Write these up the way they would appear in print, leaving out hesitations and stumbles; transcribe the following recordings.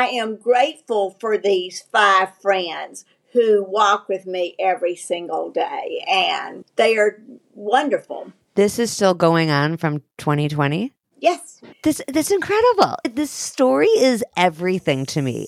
I am grateful for these 5 friends who walk with me every single day, and they are wonderful. This is still going on from 2020? Yes. That's incredible. This story is everything to me.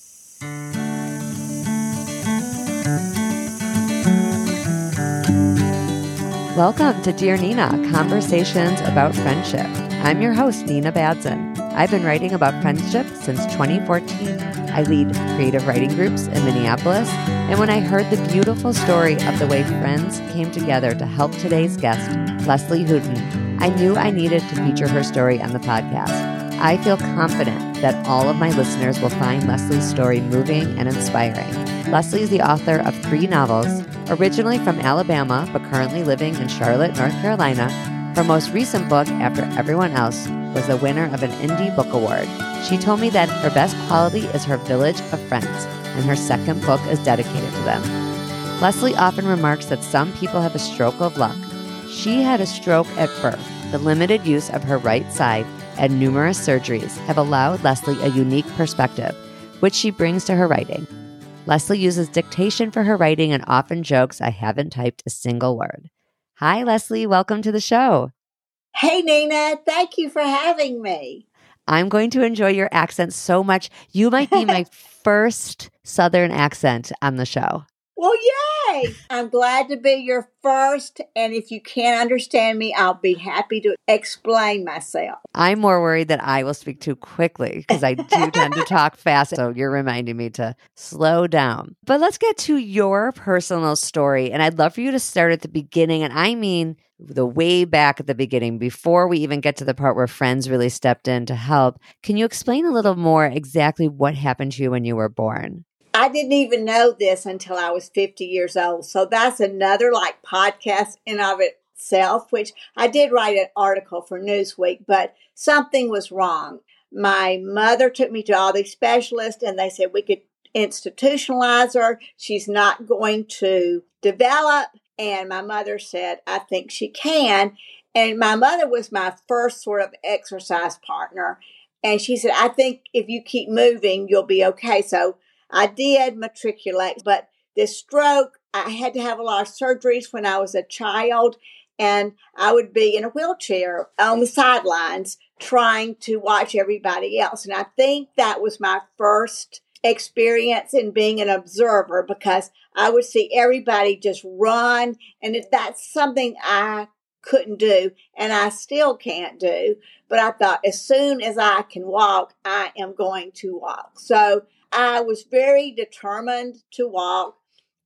Welcome to Dear Nina, Conversations about Friendship. I'm your host, Nina Badson. I've been writing about friendship since 2014. I lead creative writing groups in Minneapolis, and when I heard the beautiful story of the way friends came together to help today's guest, Leslie Houghton, I knew I needed to feature her story on the podcast. I feel confident that all of my listeners will find Leslie's story moving and inspiring. Leslie is the author of 3 novels, originally from Alabama, but currently living in Charlotte, North Carolina. Her most recent book, After Everyone Else, was the winner of an Indie Book Award. She told me that her best quality is her village of friends, and her second book is dedicated to them. Leslie often remarks that some people have a stroke of luck. She had a stroke at birth. The limited use of her right side and numerous surgeries have allowed Leslie a unique perspective, which she brings to her writing. Leslie uses dictation for her writing and often jokes, "I haven't typed a single word." Hi, Leslie. Welcome to the show. Hey, Nina. Thank you for having me. I'm going to enjoy your accent so much. You might be my first Southern accent on the show. Well, yay! I'm glad to be your first, and if you can't understand me, I'll be happy to explain myself. I'm more worried that I will speak too quickly because I do tend to talk fast, so you're reminding me to slow down. But let's get to your personal story, and I'd love for you to start at the beginning, and I mean the way back at the beginning, before we even get to the part where friends really stepped in to help. Can you explain a little more exactly what happened to you when you were born? I didn't even know this until I was 50 years old. So that's another podcast in of itself, which I did write an article for Newsweek, but something was wrong. My mother took me to all these specialists and they said we could institutionalize her. She's not going to develop. And my mother said, I think she can. And my mother was my first sort of exercise partner. And she said, I think if you keep moving, you'll be okay. So I did matriculate, but this stroke, I had to have a lot of surgeries when I was a child, and I would be in a wheelchair on the sidelines trying to watch everybody else. And I think that was my first experience in being an observer, because I would see everybody just run, and that's something I couldn't do, and I still can't do. But I thought, as soon as I can walk, I am going to walk. So I was very determined to walk.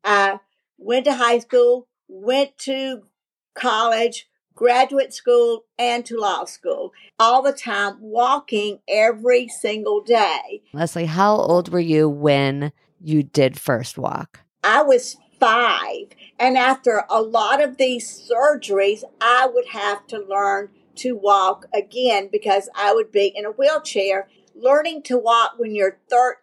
I went to high school, went to college, graduate school, and to law school, all the time walking every single day. Leslie, how old were you when you did first walk? I was 5. And after a lot of these surgeries, I would have to learn to walk again because I would be in a wheelchair. Learning to walk when you're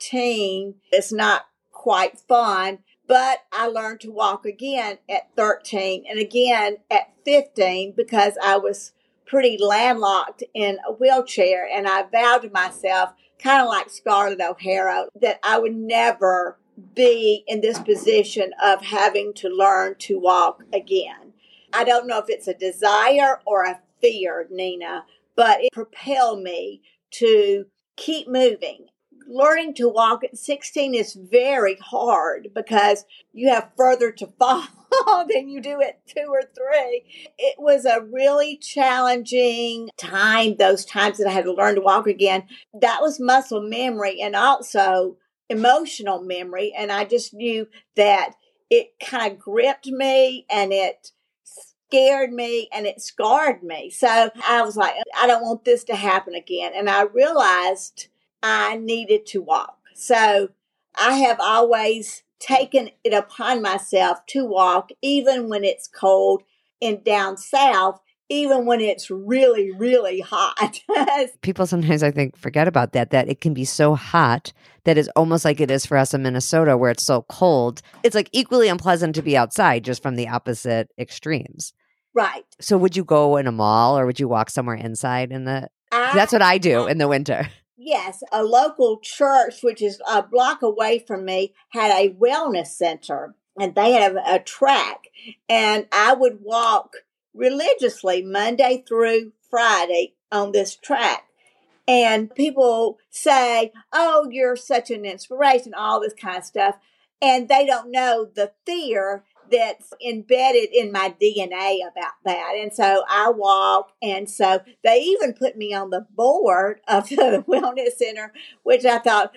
13 is not quite fun, but I learned to walk again at 13 and again at 15 because I was pretty landlocked in a wheelchair. And I vowed to myself, kind of like Scarlett O'Hara, that I would never be in this position of having to learn to walk again. I don't know if it's a desire or a fear, Nina, but it propelled me to keep moving. Learning to walk at 16 is very hard because you have further to fall than you do at 2 or 3. It was a really challenging time, those times that I had to learn to walk again. That was muscle memory and also emotional memory. And I just knew that it kind of gripped me and it scared me and it scarred me. So I was like, I don't want this to happen again. And I realized I needed to walk. So I have always taken it upon myself to walk, even when it's cold and down south, even when it's really, really hot. People sometimes, I think, forget about that it can be so hot that it's almost like it is for us in Minnesota where it's so cold. It's like equally unpleasant to be outside, just from the opposite extremes. Right. So would you go in a mall or would you walk somewhere inside in the... That's what I do in the winter. Yes, a local church, which is a block away from me, had a wellness center and they have a track. And I would walk religiously Monday through Friday on this track. And people say, oh, you're such an inspiration, all this kind of stuff. And they don't know the fear that's embedded in my DNA about that. And so I walk. And so they even put me on the board of the Wellness Center, which I thought,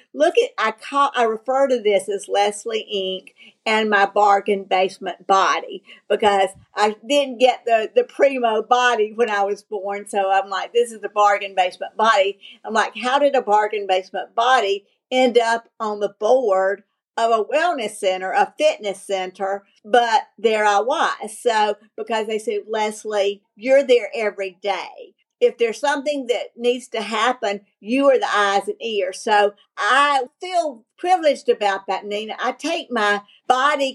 I refer to this as Leslie Inc. and my bargain basement body, because I didn't get the primo body when I was born. So I'm like, this is the bargain basement body. I'm like, how did a bargain basement body end up on the board of a wellness center, a fitness center? But there I was. So because they said, Leslie, you're there every day. If there's something that needs to happen, you are the eyes and ears. So I feel privileged about that, Nina. I take my body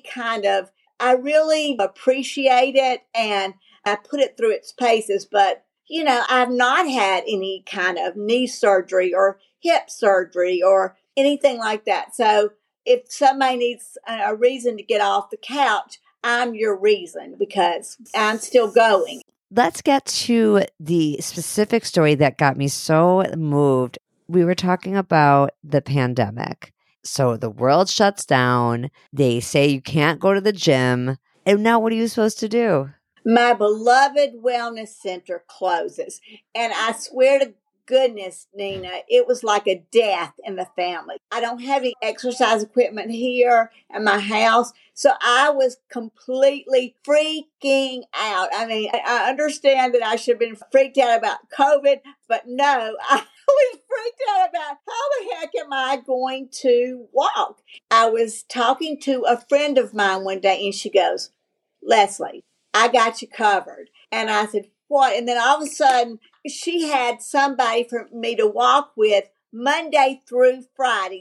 I really appreciate it and I put it through its paces. But, I've not had any kind of knee surgery or hip surgery or anything like that. So if somebody needs a reason to get off the couch, I'm your reason because I'm still going. Let's get to the specific story that got me so moved. We were talking about the pandemic. So the world shuts down. They say you can't go to the gym. And now what are you supposed to do? My beloved wellness center closes. And I swear to goodness, Nina, it was like a death in the family. I don't have any exercise equipment here at my house. So I was completely freaking out. I mean, I understand that I should have been freaked out about COVID, but no, I was freaked out about how the heck am I going to walk? I was talking to a friend of mine one day and she goes, Leslie, I got you covered. And I said, what? And then all of a sudden, she had somebody for me to walk with Monday through Friday.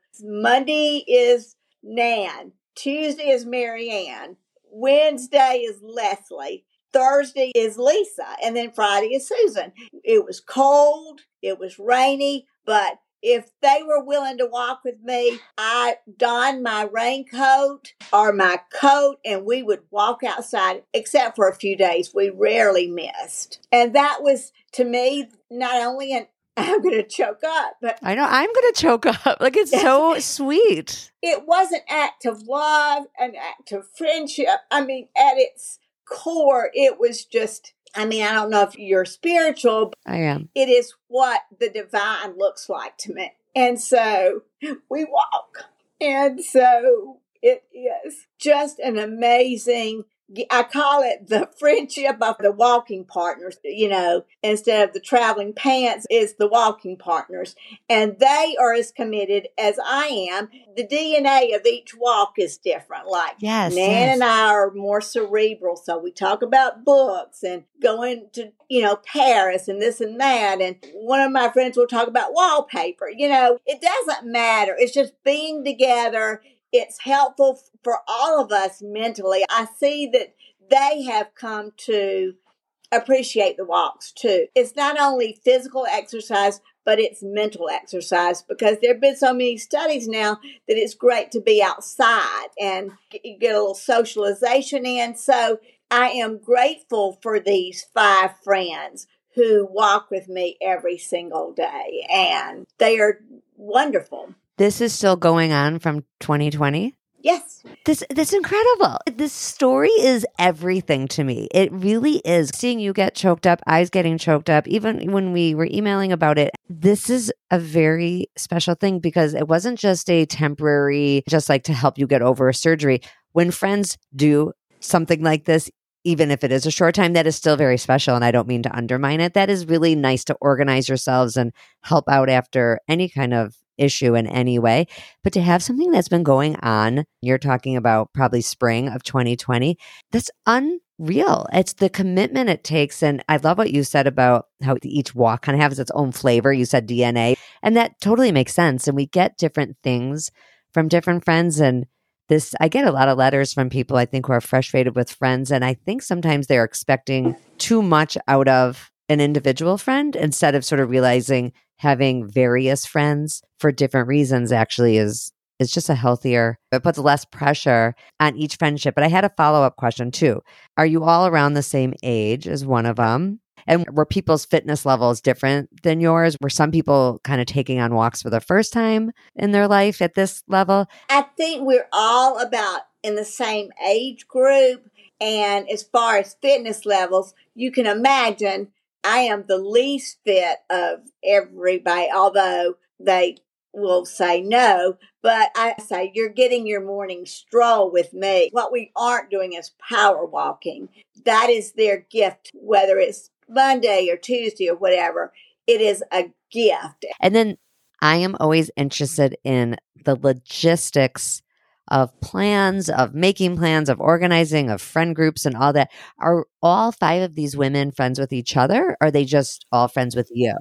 Monday is Nan. Tuesday is Marianne. Wednesday is Leslie. Thursday is Lisa. And then Friday is Susan. It was cold. It was rainy. But if they were willing to walk with me, I donned my raincoat or my coat and we would walk outside, except for a few days. We rarely missed. And that was, to me, not only I'm going to choke up, but I know I'm going to choke up. Like, it's so sweet. It was an act of love, an act of friendship. I mean, at its core, it was just, I don't know if you're spiritual. But I am. it is what the divine looks like to me. And so we walk. And so it is just an amazing, I call it the friendship of the walking partners, instead of the traveling pants is the walking partners. And they are as committed as I am. The DNA of each walk is different. Like Nan and I are more cerebral. So we talk about books and going to, Paris and this and that. And one of my friends will talk about wallpaper. It doesn't matter. It's just being together. It's helpful for all of us mentally. I see that they have come to appreciate the walks too. It's not only physical exercise, but it's mental exercise because there have been so many studies now that it's great to be outside and you get a little socialization in. So I am grateful for these 5 friends who walk with me every single day, and they are wonderful. This is still going on from 2020? Yes. That's incredible. This story is everything to me. It really is. Seeing you get choked up, eyes getting choked up, even when we were emailing about it, this is a very special thing because it wasn't just a temporary, just like to help you get over a surgery. When friends do something like this, even if it is a short time, that is still very special. And I don't mean to undermine it. That is really nice to organize yourselves and help out after any kind of issue in any way. But to have something that's been going on, you're talking about probably spring of 2020, that's unreal. It's the commitment it takes. And I love what you said about how each walk kind of has its own flavor. You said DNA, and that totally makes sense. And we get different things from different friends. And I get a lot of letters from people, I think, who are frustrated with friends. And I think sometimes they're expecting too much out of an individual friend instead of sort of realizing having various friends for different reasons actually is just a healthier, it puts less pressure on each friendship. But I had a follow-up question too. Are you all around the same age as one of them? And were people's fitness levels different than yours? Were some people kind of taking on walks for the first time in their life at this level? I think we're all about in the same age group. And as far as fitness levels, you can imagine I am the least fit of everybody, although they will say no. But I say, you're getting your morning stroll with me. What we aren't doing is power walking. That is their gift, whether it's Monday or Tuesday or whatever. It is a gift. And then I am always interested in the logistics of plans, of making plans, of organizing, of friend groups and all that. Are all 5 of these women friends with each other? Or are they just all friends with you?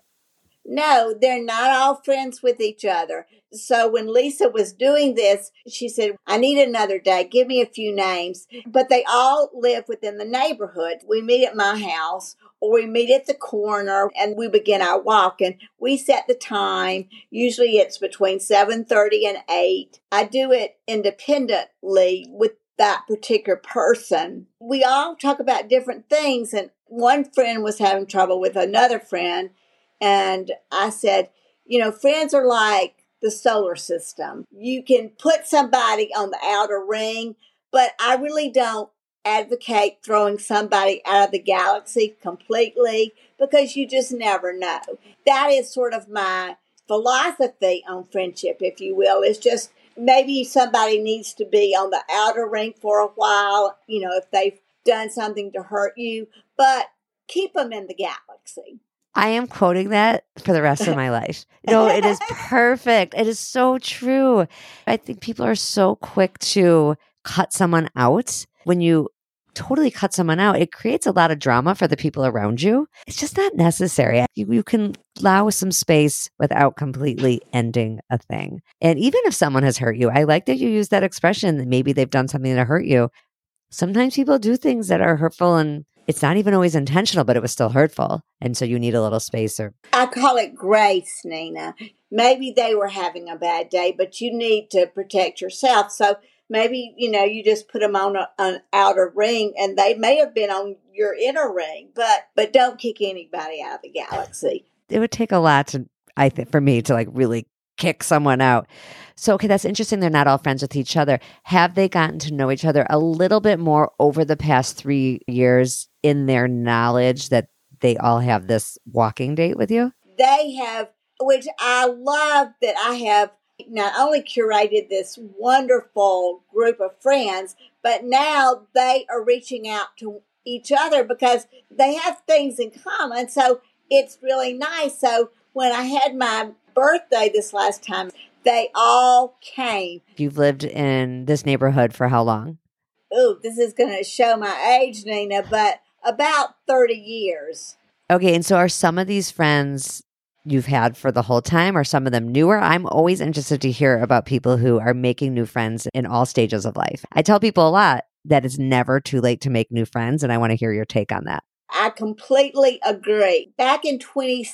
No, they're not all friends with each other. So when Lisa was doing this, she said, I need another day. Give me a few names. But they all live within the neighborhood. We meet at my house or we meet at the corner and we begin our walk. And we set the time. Usually it's between 7:30 and 8. I do it independently with that particular person. We all talk about different things. And one friend was having trouble with another friend. And I said, friends are like the solar system. You can put somebody on the outer ring, but I really don't advocate throwing somebody out of the galaxy completely because you just never know. That is sort of my philosophy on friendship, if you will. It's just maybe somebody needs to be on the outer ring for a while, if they've done something to hurt you, but keep them in the galaxy. I am quoting that for the rest of my life. It is perfect. It is so true. I think people are so quick to cut someone out. When you totally cut someone out, it creates a lot of drama for the people around you. It's just not necessary. You can allow some space without completely ending a thing. And even if someone has hurt you, I like that you use that expression that maybe they've done something to hurt you. Sometimes people do things that are hurtful and it's not even always intentional, but it was still hurtful. And so you need a little space. I call it grace, Nina. Maybe they were having a bad day, but you need to protect yourself. So maybe, you just put them on an outer ring and they may have been on your inner ring, but don't kick anybody out of the galaxy. It would take a lot for me to really kick someone out. So, okay, that's interesting. They're not all friends with each other. Have they gotten to know each other a little bit more over the past 3 years in their knowledge that they all have this walking date with you? They have, which I love that I have not only curated this wonderful group of friends, but now they are reaching out to each other because they have things in common. So it's really nice. So when I had my birthday this last time, they all came. You've lived in this neighborhood for how long? Ooh, this is going to show my age, Nina, but about 30 years. Okay, and so are some of these friends you've had for the whole time, or some of them newer? I'm always interested to hear about people who are making new friends in all stages of life. I tell people a lot that it's never too late to make new friends, and I want to hear your take on that. I completely agree. Back in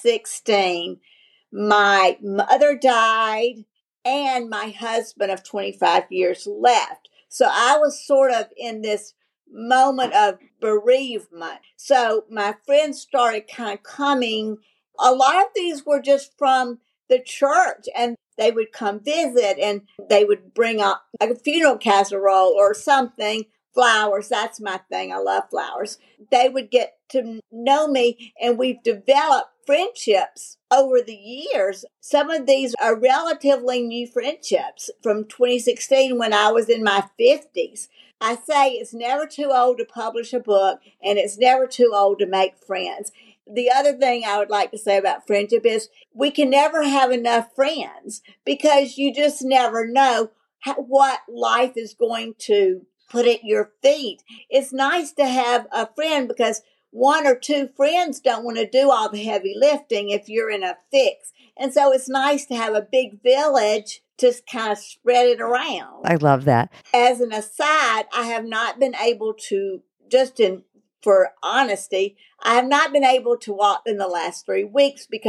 2016, my mother died and my husband of 25 years left. So I was sort of in this moment of bereavement. So my friends started kind of coming. A lot of these were just from the church and they would come visit and they would bring up a funeral casserole or something. Flowers, that's my thing. I love flowers. They would get to know me and we've developed friendships over the years. Some of these are relatively new friendships from 2016 when I was in my 50s. I say it's never too old to publish a book and it's never too old to make friends. The other thing I would like to say about friendship is we can never have enough friends because you just never know what life is going to put at your feet. It's nice to have a friend because 1 or 2 friends don't want to do all the heavy lifting if you're in a fix. And so it's nice to have a big village to kind of spread it around. I love that. As an aside, I have not been able to, for honesty, I have not been able to walk in the last 3 weeks because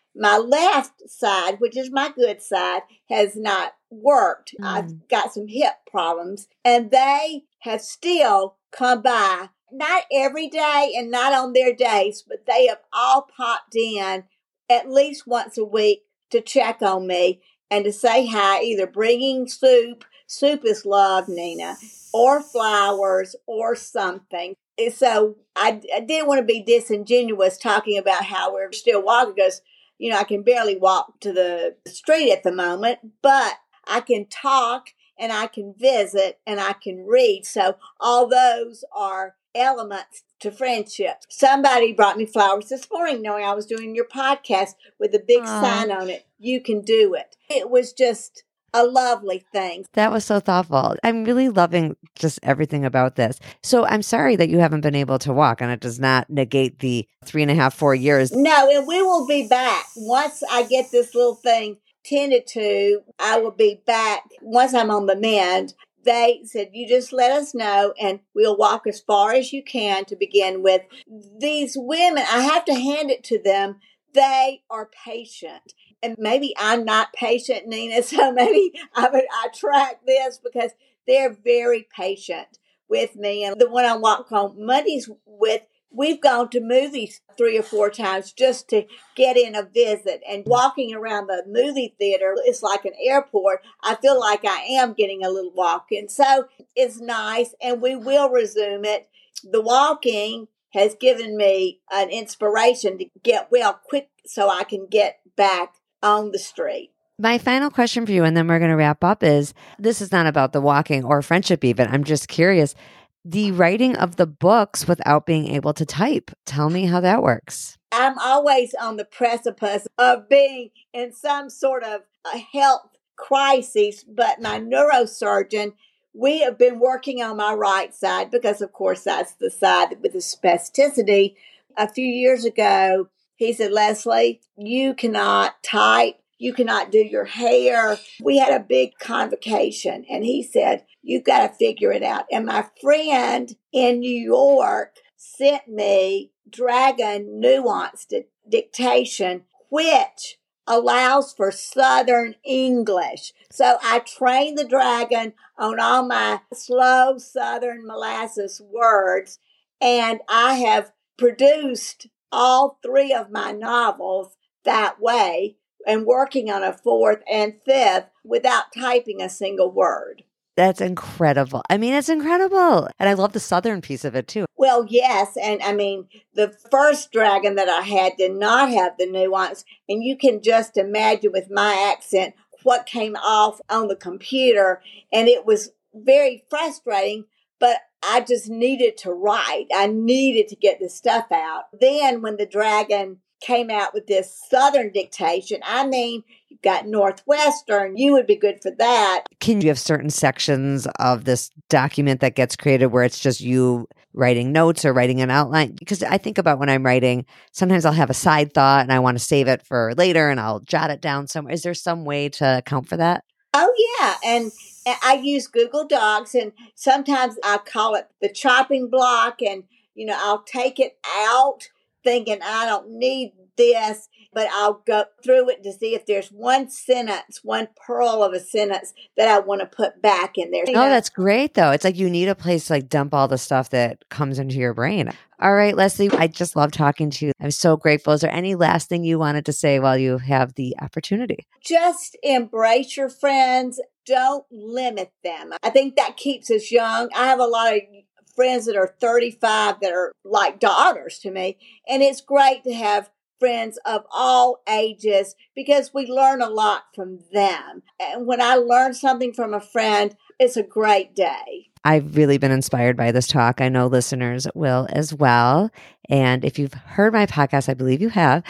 My left side, which is my good side, has not worked. I've got some hip problems, and they have still come by, not every day and not on their days, but they have all popped in at least once a week to check on me and to say hi, either bringing soup is love, Nina, or flowers or something. So I didn't want to be disingenuous talking about how we're still walking, because, I can barely walk to the street at the moment, but I can talk and I can visit and I can read. So all those are elements to friendship. Somebody brought me flowers this morning knowing I was doing your podcast with a big sign on it. You can do it. It was just a lovely thing. That was so thoughtful. I'm really loving just everything about this. So I'm sorry that you haven't been able to walk, and it does not negate the 3.5, 4 years. No, and we will be back. Once I get this little thing tended to, I will be back. Once I'm on the mend, they said, you just let us know and we'll walk as far as you can to begin with. These women, I have to hand it to them. They are patient. And maybe I'm not patient, Nina, so maybe I track this because they're very patient with me. And the one I walk home Mondays with, we've gone to movies 3 or 4 times just to get in a visit. And walking around the movie theater, it's like an airport. I feel like I am getting a little walk. And so it's nice, and we will resume it. The walking has given me an inspiration to get well quick so I can get back on the street. My final question for you, and then we're going to wrap up, is this is not about the walking or friendship even. I'm just curious. The writing of the books without being able to type. Tell me how that works. I'm always on the precipice of being in some sort of a health crisis, but my neurosurgeon, we have been working on my right side because, of course, that's the side with the spasticity. A few years ago, he said, Leslie, you cannot type. You cannot do your hair. We had a big convocation, and he said, you've got to figure it out. And my friend in New York sent me Dragon Nuanced Dictation, which allows for Southern English. So I trained the Dragon on all my slow Southern molasses words, and I have produced all 3 of my novels that way, and working on a 4th and 5th without typing a single word. That's incredible. I mean, it's incredible. And I love the Southern piece of it too. Well, yes. And I mean, the first Dragon that I had did not have the nuance. And you can just imagine with my accent what came off on the computer. And it was very frustrating, but I just needed to write. I needed to get this stuff out. Then when the Dragon came out with this Southern dictation, I mean, you've got Northwestern, you would be good for that. Can you have certain sections of this document that gets created where it's just you writing notes or writing an outline? Because I think about when I'm writing, sometimes I'll have a side thought and I want to save it for later and I'll jot it down somewhere. Is there some way to account for that? Oh, yeah. And I use Google Docs, and sometimes I call it the chopping block, and, I'll take it out thinking I don't need this, but I'll go through it to see if there's one sentence, one pearl of a sentence that I want to put back in there. Oh, that's great, though. It's like you need a place to dump all the stuff that comes into your brain. All right, Leslie, I just love talking to you. I'm so grateful. Is there any last thing you wanted to say while you have the opportunity? Just embrace your friends. Don't limit them. I think that keeps us young. I have a lot of friends that are 35 that are like daughters to me. And it's great to have friends of all ages because we learn a lot from them. And when I learn something from a friend, it's a great day. I've really been inspired by this talk. I know listeners will as well. And if you've heard my podcast, I believe you have,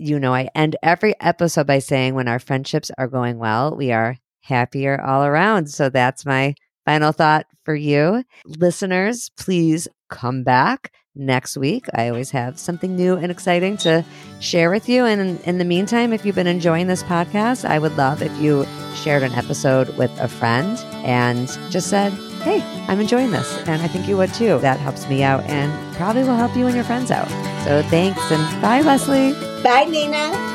I end every episode by saying when our friendships are going well, we are happier all around. So that's my final thought for you. Listeners, please come back next week. I always have something new and exciting to share with you. And in the meantime, if you've been enjoying this podcast, I would love if you shared an episode with a friend and just said, hey, I'm enjoying this. And I think you would too. That helps me out and probably will help you and your friends out. So thanks, and bye, Leslie. Bye, Nina.